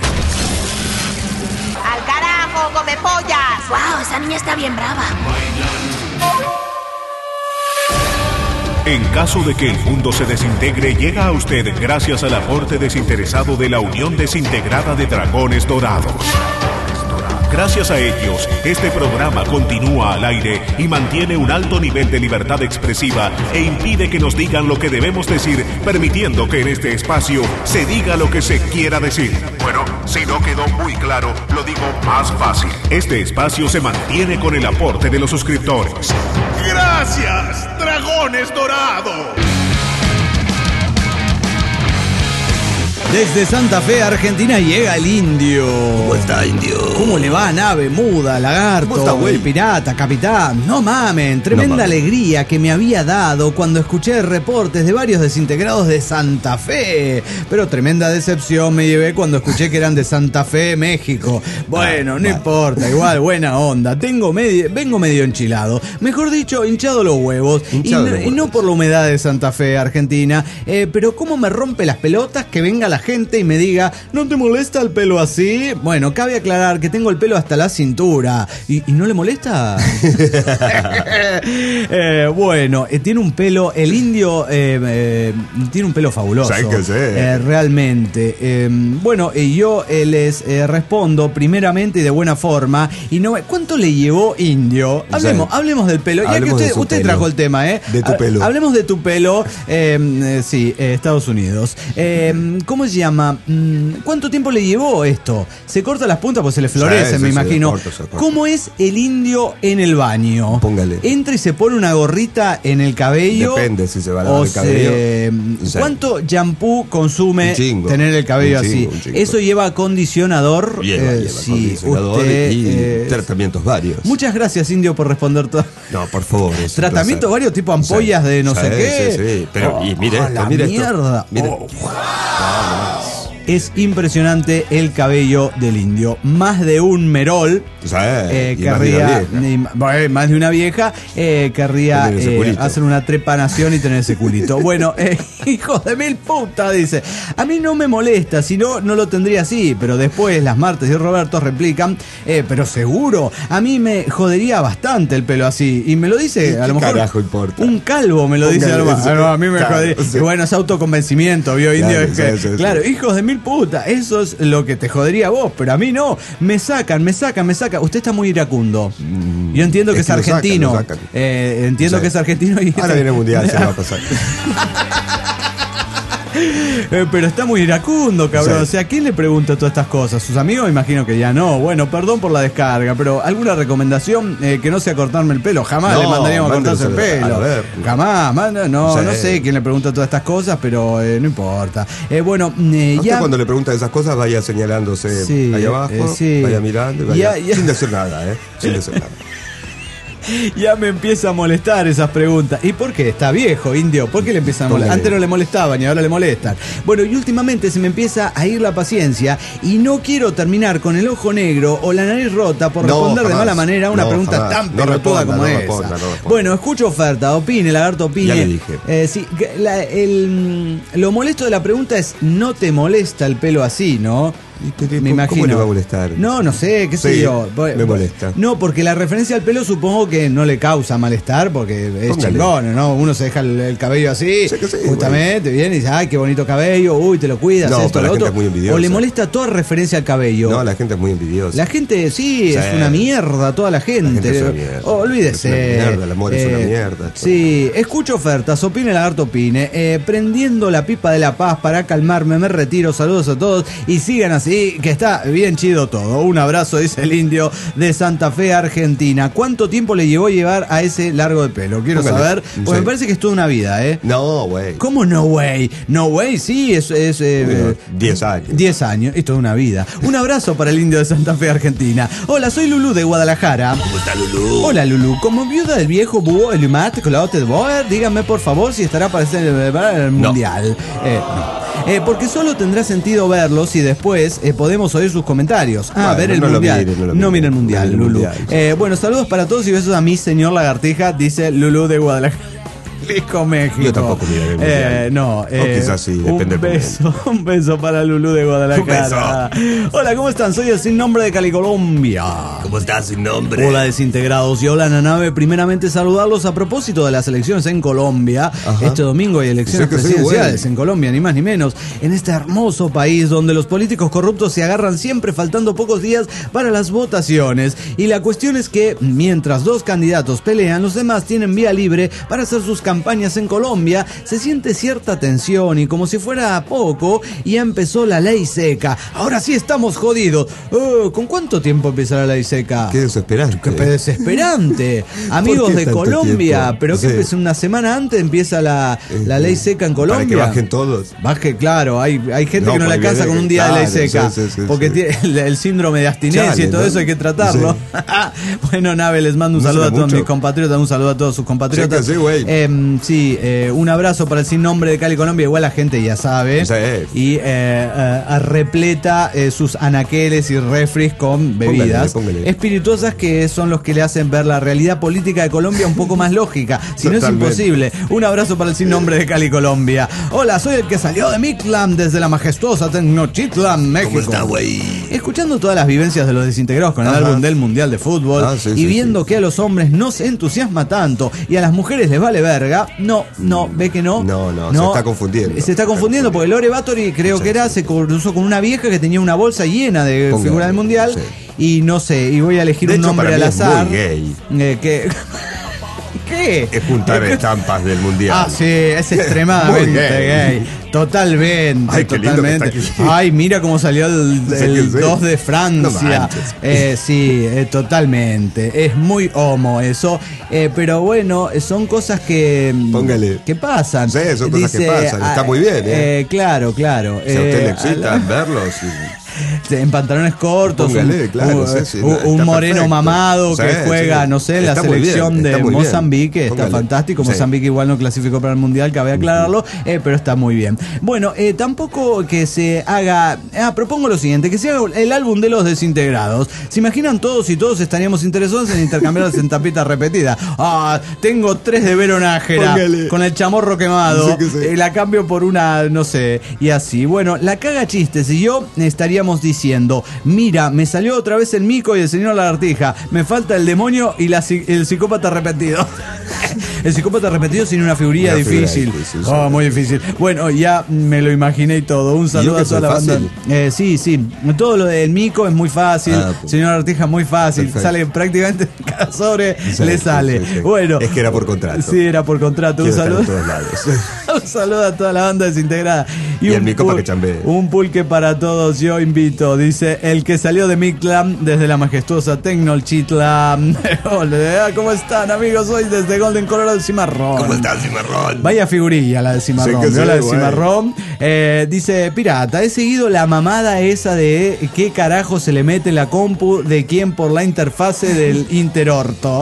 ¡Come pollas! ¡Wow! Esa niña está bien brava. En caso de que el mundo se desintegre, llega a usted gracias al aporte desinteresado de la Unión Desintegrada de Dragones Dorados. Gracias a ellos, este programa continúa al aire y mantiene un alto nivel de libertad expresiva e impide que nos digan lo que debemos decir, permitiendo que en este espacio se diga lo que se quiera decir. Bueno, si no quedó muy claro, lo digo más fácil. Este espacio se mantiene con el aporte de los suscriptores. ¡Gracias, Dragones Dorados! Desde Santa Fe, Argentina, llega el Indio. ¿Cómo está, Indio? ¿Cómo le va, nave, muda, lagarto, el pirata, capitán? No mamen, tremenda alegría que me había dado cuando escuché reportes de varios desintegrados de Santa Fe. Pero tremenda decepción me llevé cuando escuché que eran de Santa Fe, México. Bueno, no importa, igual, buena onda. Vengo medio enchilado. Mejor dicho, hinchado los huevos. Y no por la humedad de Santa Fe, Argentina. Pero cómo me rompe las pelotas que venga la gente y me diga, ¿no te molesta el pelo así? Bueno, cabe aclarar que tengo el pelo hasta la cintura. ¿Y no le molesta? Bueno, tiene un pelo, el Indio tiene un pelo fabuloso. Realmente. Bueno, yo les respondo primeramente y de buena forma. Y no, ¿cuánto le llevó Indio? Hablemos del pelo. Ya que usted trajo el tema, De tu pelo. Hablemos de tu pelo. Sí, Estados Unidos. ¿Cómo se llama? ¿Cuánto tiempo le llevó esto? Se corta las puntas, pues se le florecen, me imagino. Se corta. ¿Cómo es el Indio en el baño? Póngale. Entra y se pone una gorrita en el cabello. Depende si se va a lavar el cabello. ¿Cuánto shampoo consume tener el cabello así? Eso lleva acondicionador. Lleva acondicionador y tratamientos varios. Muchas gracias, Indio, por responder todo. No, por favor. Tratamientos varios, tipo ampollas de no sé qué. Sí. Pero, y mire esto, mire esto. Mire. Es impresionante el cabello del Indio. Más de un Merol querría, más de una vieja querría hacer una trepanación y tener ese culito. Bueno, hijos de mil putas, dice. A mí no me molesta, si no, no lo tendría así. Pero después las Martes y Roberto replican, pero seguro, a mí me jodería bastante el pelo así. Y me lo dice, a lo mejor importa? Un calvo me lo dice. A mí me jodería. Y bueno, es autoconvencimiento, ¿vio, Indio? Claro, hijos de mil puta, eso es lo que te jodería a vos, pero a mí no. Me sacan. Usted está muy iracundo. Yo entiendo que es argentino. Lo sacan. Entiendo que es argentino y ahora viene el mundial, se va a pasar. Pero está muy iracundo, cabrón. O sea, ¿quién le pregunta todas estas cosas? ¿Sus amigos? Imagino que ya no. Bueno, perdón por la descarga, pero ¿alguna recomendación que no sea cortarme el pelo? Jamás le mandaríamos a cortarse el pelo. Jamás. No sé quién le pregunta todas estas cosas, pero no importa. Bueno, ya cuando le pregunta esas cosas, vaya señalándose ahí abajo, vaya mirando, sin decir nada, sin decir nada. Ya me empieza a molestar esas preguntas. ¿Y por qué? Está viejo, indio. ¿Por qué le empiezan a molestar? Antes no le molestaban y ahora le molestan. Bueno, y últimamente se me empieza a ir la paciencia y no quiero terminar con el ojo negro o la nariz rota por responder de mala manera a una pregunta tan pelotuda como esa. Bueno, escucho oferta, opine, lagarto, opine. Ya le dije. Sí, lo molesto de la pregunta es, ¿no te molesta el pelo así, no? Me imagino. ¿Cómo le va a molestar? No sé, qué sé yo. Me molesta. No, porque la referencia al pelo supongo que no le causa malestar, porque es chingón, ¿no? Uno se deja el cabello así, justamente, viene y dice, ay, qué bonito cabello, uy, te lo cuidas, esto, lo otro. O le molesta toda referencia al cabello. No, la gente es muy envidiosa. La gente, sí, es una mierda, toda la gente. Olvídese. Es una mierda, el amor es una mierda. Sí, escucho ofertas, opine, lagarto, opine. Prendiendo la pipa de la paz para calmarme, me retiro, saludos a todos y sigan así. Que está bien chido todo. Un abrazo, dice el indio de Santa Fe, Argentina. ¿Cuánto tiempo le llevó llevar a ese largo de pelo? Quiero saber, porque me parece que es toda una vida, ¿eh? No, güey. ¿Cómo no, güey? No, güey, sí, es 10 años. 10 años, es toda una vida. Un abrazo para el indio de Santa Fe, Argentina. Hola, soy Lulú de Guadalajara. ¿Cómo está Lulú? Hola, Lulú. Como viuda del viejo búho Elumat Clote de Boer, díganme por favor si estará para el mundial. No. Porque solo tendrá sentido verlo si después podemos oír sus comentarios. Ver el mundial. No mire el mundial, Lulú. Bueno, saludos para todos y besos a mi señor Lagartija, dice Lulú de Guadalajara. Jalisco, México. Yo tampoco miraré el mundial. No, o quizás sí, depende del momento. Un beso para Lulú de Guadalajara. Hola, ¿cómo están? Soy el Sin Nombre de Cali, Colombia. ¿Cómo estás, Sin Nombre? Hola, desintegrados. Y hola, Nanave. Primeramente, saludarlos a propósito de las elecciones en Colombia. Ajá. Este domingo hay elecciones presidenciales en Colombia, ni más ni menos. En este hermoso país donde los políticos corruptos se agarran siempre faltando pocos días para las votaciones. Y la cuestión es que, mientras dos candidatos pelean, los demás tienen vía libre para hacer sus campañas en Colombia. Se siente cierta tensión y como si fuera poco, ya empezó la ley seca. Ahora sí estamos jodidos. ¿Con cuánto tiempo empieza la ley seca? Qué desesperante. Qué desesperante. Amigos de Colombia, tiempo? Pero que una semana antes empieza la ley seca en Colombia. Para que bajen todos. Claro, hay gente que no le alcanza con un día de ley seca. Porque tiene el síndrome de abstinencia y todo eso hay que tratarlo. Bueno, Nave, les mando un saludo a todos mis compatriotas, un saludo a todos sus compatriotas. Un abrazo para el Sin Nombre de Cali, Colombia. Igual la gente ya sabe. Y repleta sus anaqueles y refris con bebidas espirituosas que son los que le hacen ver la realidad política de Colombia un poco más lógica. Si no es imposible. Un abrazo para el Sin Nombre de Cali, Colombia. Hola, soy el que salió de Mictlán desde la majestuosa Tenochtitlan, México. ¿Cómo está, güey? Escuchando todas las vivencias de los desintegrados con el álbum del Mundial de Fútbol y viendo que a los hombres no se entusiasma tanto y a las mujeres les vale verga. No, ve que no. No, se está confundiendo. Se está confundiendo porque Lore Báthory creo que se cruzó con una vieja que tenía una bolsa llena de figuras del Mundial y no sé, y voy a elegir un nombre al azar. Es muy gay. ¿Qué? Es juntar estampas del mundial. Sí, es extremadamente gay. Totalmente. Ay, totalmente. Ay, mira cómo salió el 2 de Francia. No totalmente. Es muy homo eso. Pero bueno, son cosas que pasan. Sí, son cosas que pasan. Está muy bien. Claro. Si a usted le excita verlos. En pantalones cortos, un moreno perfecto. Mamado que juega, no sé, en la selección de Mozambique, está fantástico. Mozambique igual no clasificó para el mundial, cabe aclararlo, pero está muy bien. Bueno, tampoco que se haga, propongo lo siguiente, que se haga el álbum de los desintegrados. ¿Se imaginan todos y todos estaríamos interesados en intercambiarlas en tapita repetida? Tengo 3 de Vero Nájera con el chamorro quemado, la cambio por una, no sé, y así. Bueno, la caga chistes y yo estaríamos diciendo, mira, me salió otra vez el mico y el señor Lagartija, me falta el demonio y el psicópata repetido. El psicópata repetido sin una figurilla difícil. Muy difícil. Bueno, ya me lo imaginé y todo. Un saludo a toda la banda. Sí. Todo lo del mico es muy fácil. Señor Lagartija, muy fácil. Perfecto. Sale prácticamente cada sobre, le sale. Bueno. Es que era por contrato. Sí, era por contrato. Un saludo. Un saludo a toda la banda desintegrada. Y el mico para que chambee. Un pulque para todos. Yo invito, dice el que salió de Mictlán desde la majestuosa Tenochtitlan. Hola, ¿cómo están, amigos? Hoy desde Golden, Colorado, Cimarrón. ¿Cómo estás, Cimarrón? Vaya figurilla la de Cimarrón. Cimarrón. Dice, pirata, he seguido la mamada esa de qué carajo se le mete la compu de quién por la interfase del interorto.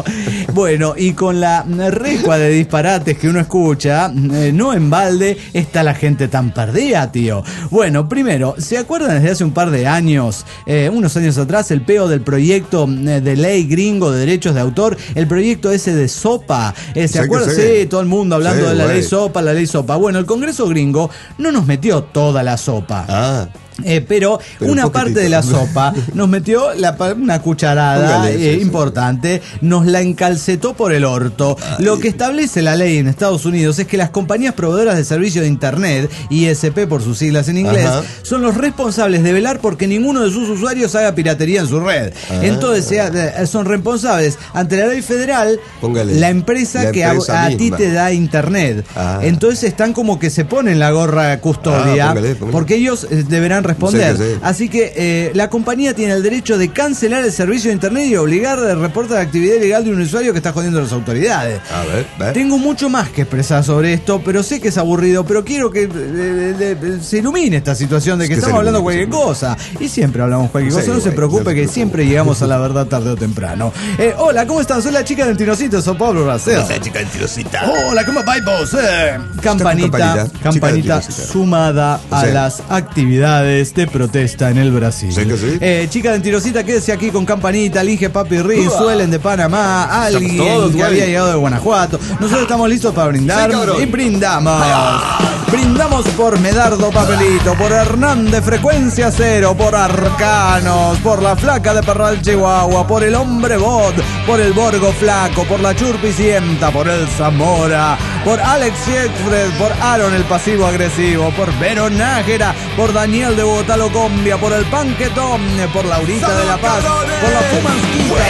Bueno, y con la recua de disparates que uno escucha, no en balde está la gente tan perdida, tío. Bueno, primero, ¿se acuerdan desde hace un par de años, unos años atrás, el peo del proyecto de ley gringo de derechos de autor? El proyecto ese de SOPA. ¿Se acuerdan? Sí, todo el mundo hablando de la ley SOPA, la ley SOPA. Bueno, el Congreso gringo no nos metió toda la sopa. Pero una parte de la sopa nos metió una cucharada importante, nos la encalcetó por el orto. Lo que establece la ley en Estados Unidos es que las compañías proveedoras de servicio de Internet, ISP por sus siglas en inglés, son los responsables de velar porque ninguno de sus usuarios haga piratería en su red. Entonces son responsables ante la ley federal, la empresa que a ti te da Internet. Entonces están como que se ponen la gorra custodia, porque ellos deberán responder. Sí. Así que la compañía tiene el derecho de cancelar el servicio de Internet y obligar a reportar la actividad ilegal de un usuario que está jodiendo a las autoridades. A ver. Tengo mucho más que expresar sobre esto, pero sé que es aburrido, pero quiero que se ilumine esta situación de que estamos hablando cualquier cosa. Y siempre hablamos cualquier cosa, no se preocupe que siempre llegamos a la verdad tarde o temprano. Hola, ¿cómo están? Soy la chica del Tirocito de Sao Paulo, Brasil. La chica del Tirocita. Hola, ¿cómo va vos? Campanita sumada a las actividades de protesta en el Brasil. ¿Sí que sí? Chica de Tirosita, quédese aquí con Campanita, Lige, Papi Riz, Suelen de Panamá, alguien que había llegado de Guanajuato. Nosotros estamos listos para brindar y brindamos. Brindamos por Medardo Papelito, por Hernán de Frecuencia Cero, por Arcanos, por la Flaca de Parral Chihuahua, por el Hombre Bot, por el Borgo Flaco, por la Churpicienta, por el Zamora, por Alex Siegfried, por Aaron el Pasivo Agresivo, por Vero Nájera, por Daniel de Bogotá Locombia, por el Panquetón, por Laurita de la Paz, por la Fumansquita.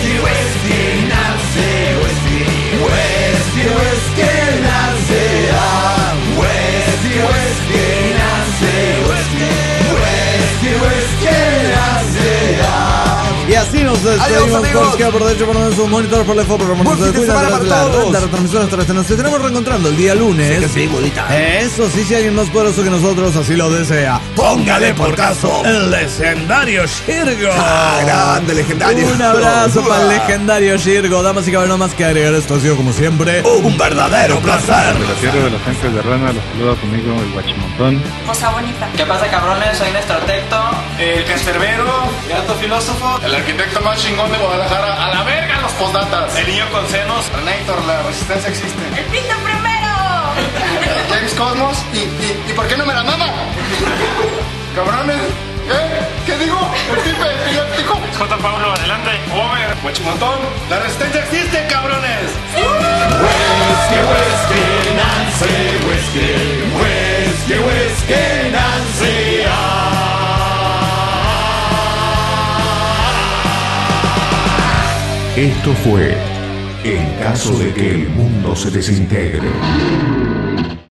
Y así nos despedimos por derecho, por nuestro monitor, por la foto, por nuestro la retransmisión hasta nos estaremos reencontrando el día lunes. Sí, bonita. Eso sí, si alguien más poderoso que nosotros así lo desea. Póngale por caso el legendario Shirgo. Grande legendario. Un abrazo para el legendario Shirgo. Damas y caballeros, no más que agregar, esto ha sido como siempre un verdadero placer. De la tierra de los ángeles de Rana, los saluda conmigo el Guachimontón. Cosa bonita. ¿Qué pasa, cabrones? Soy Néstor Tecto, el cancerbero, el alto filósofo, el arquitecto más chingón de Guadalajara. A la verga los postdatas. El niño con senos. Renator, la resistencia existe. ¡El pinto primero! James Cosmos. ¿Y por qué no me la mama? Cabrones. ¿Qué digo? El pipe epiléptico. J. Pablo, adelante. Over. Guachimontón. La resistencia existe, cabrones. Whiskey, Nancy, whiskey, Nancy. Esto fue En caso de que el mundo se desintegre.